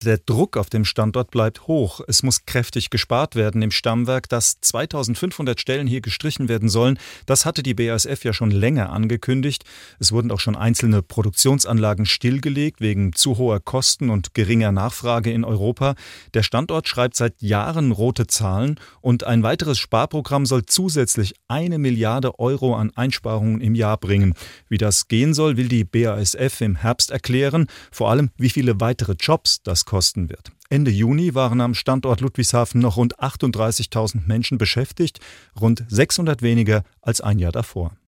Der Druck auf dem Standort bleibt hoch. Es muss kräftig gespart werden im Stammwerk, dass 2500 Stellen hier gestrichen werden sollen. Das hatte die BASF ja schon länger angekündigt. Es wurden auch schon einzelne Produktionsanlagen stillgelegt wegen zu hoher Kosten und geringer Nachfrage in Europa. Der Standort schreibt seit Jahren rote Zahlen und ein weiteres Sparprogramm soll zusätzlich 1 Milliarde Euro an Einsparungen im Jahr bringen. Wie das gehen soll, will die BASF im Herbst erklären. Vor allem, wie viele weitere Jobs das kosten wird. Ende Juni waren am Standort Ludwigshafen noch rund 38.000 Menschen beschäftigt, rund 600 weniger als ein Jahr davor.